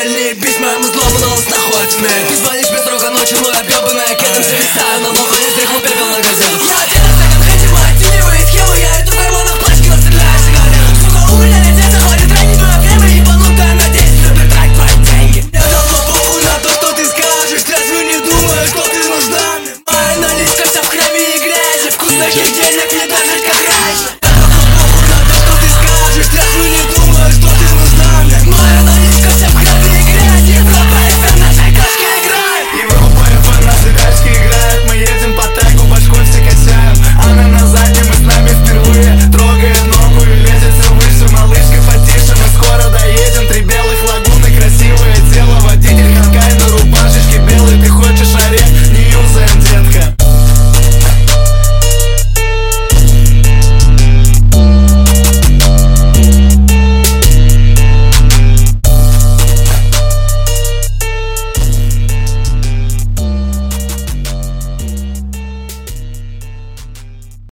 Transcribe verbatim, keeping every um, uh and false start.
смертельные письма, мы злобу на устах хоть в миг. Ты звонишь без срока ночью, мой объебанная кедом. Зависаю на балконе, стряхнул пепел на газету.